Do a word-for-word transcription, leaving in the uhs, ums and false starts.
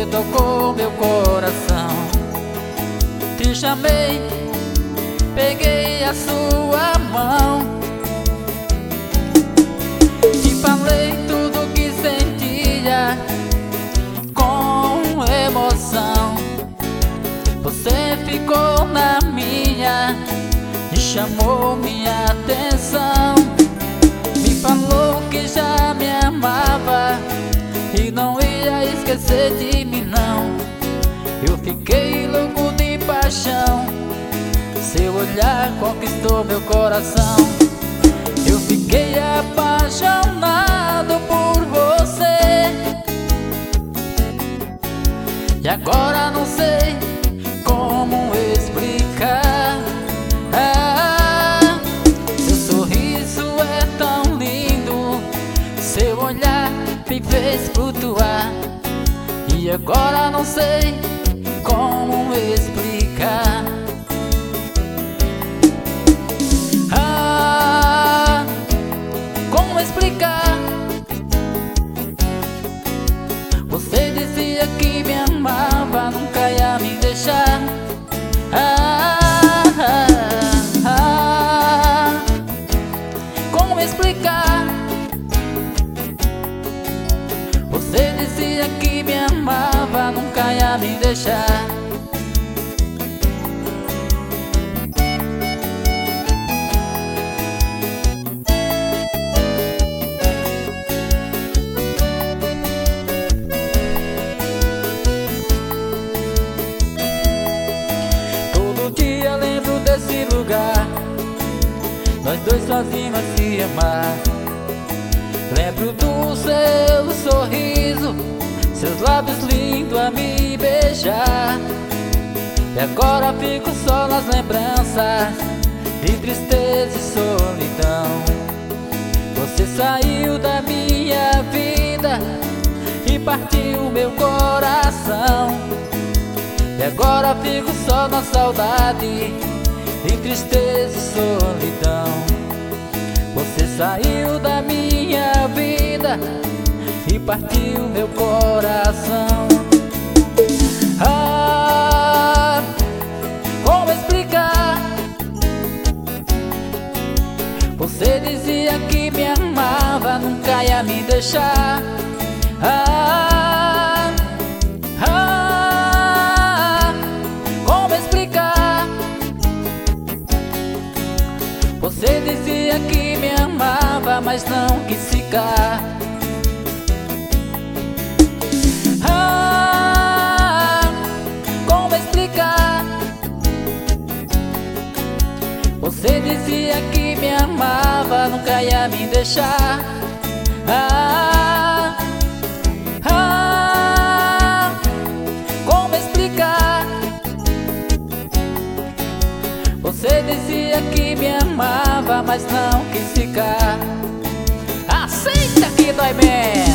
tocou meu coração. Te chamei, peguei a sua mão, te falei tudo que sentia com emoção. Você ficou na minha e chamou minha atenção. Me falou que já me amava e não ia esquecer de mim não. Eu fiquei louco de paixão, seu olhar conquistou meu coração. Eu fiquei apaixonado por você e agora não sei como explicar. Ah, seu sorriso é tão lindo, seu olhar me fez flutuar e agora não sei como explicar. Ah, como explicar? Você dizia que me amava, nunca ia me deixar. Ah, ah, ah, como explicar? Você dizia que me amava, nunca ia me deixar. Todo dia lembro desse lugar, nós dois sozinhos a se amar. Lembro do seu sorriso, seus lábios lindos a me beijar. E agora fico só nas lembranças de tristeza e solidão. Você saiu da minha vida e partiu meu coração. E agora fico só na saudade de tristeza e solidão. Você saiu da minha vida e partiu meu coração. Ah, como explicar? Você dizia que me amava, nunca ia me deixar. Ah, ah, como explicar? Você dizia que me amava, mas não quis ficar. Ah, como explicar? Você dizia que me amava, nunca ia me deixar. Ah, ah, como explicar? Você dizia que me amava, mas não quis ficar. Aceita que dói menos.